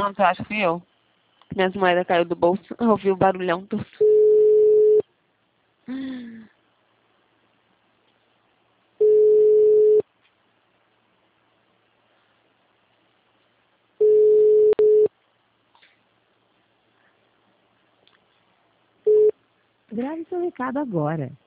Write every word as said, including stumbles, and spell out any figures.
Não, tu acha que fui eu? Minhas moedas caiu do bolso. Eu ouvi o barulhão todo. Grave seu recado agora.